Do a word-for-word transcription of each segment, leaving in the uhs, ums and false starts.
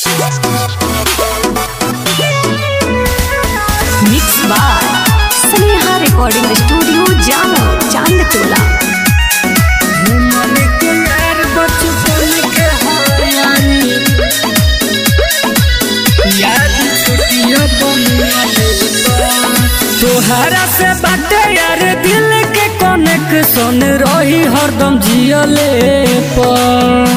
Mix bar Sneha recording studio Jamo Chandtola. तोहरा से बाटे यार दिल के कनेक्शन रही हरदम जियले पर।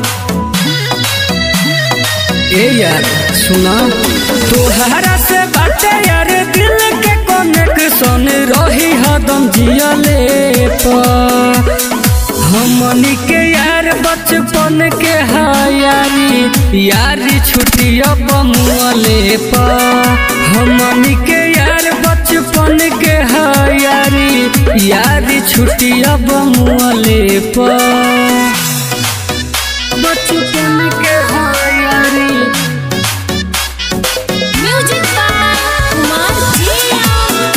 ए यार सुना, तोहरा से बाटे यार दिल के कनेक्शन रही हरदम जियले पर। हमनी के यार बचपन के यारी यारी छुट्टिया बमुआले पर। हमनी के यार बचपन के यारी यारी छुट्टिया बमुआले पर। बचपन के यारी म्यूजिक बाय कुमार जिया।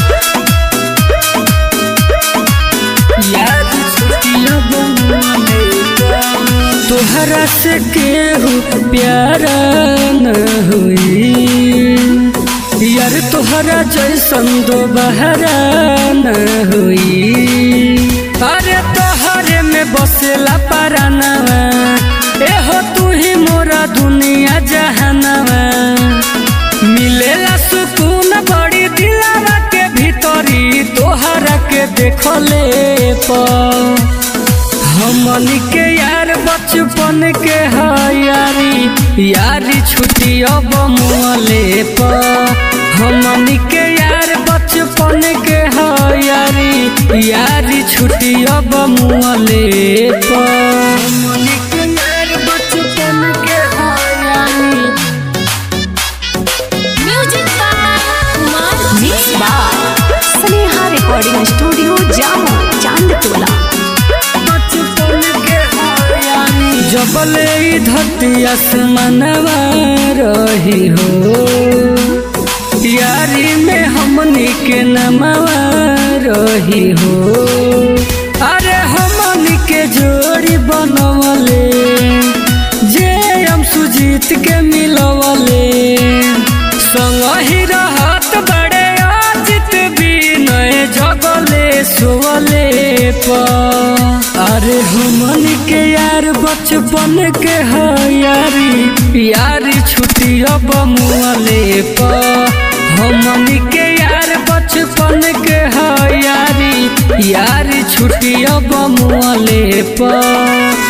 यारी छुट्टिया बमुआले पर। तोहरा से केहू प्यारा न हुई यार, तोहरा जैसन दो बहरा न हुई। अरे तोहरे में बसेला परानवा, एहो तू ही मोरा दुनिया जहानवा। मिलेला सुकून बड़ी दिलावा के भीतरी तोहरा के देखले पर। हमनी के यार बचपन के यारी यारी छुट्टिया बमुआले पर। हमनी के यार बचपन के यारी यारी छुट्टिया बमुआले पर। हमनी के यार बचपन के यारी music by Kumar mix bar Sneha recording studio Jamo Chandtola. जबले धरती आसमानवा रही हो, यारी में हमनी के नमवा रही हो। अरे हमनी के जोड़ी बनवले जे हम सुजीत के मिलवले। संग ही रहत बड़े अजित विनय जगले सोवले पर। अरे हमनी के यार बचपन के यारी यारी छुट्टिया बमुआले पर। हमनी के यार बचपन के यारी यारी छुट्टिया बमुआले पर।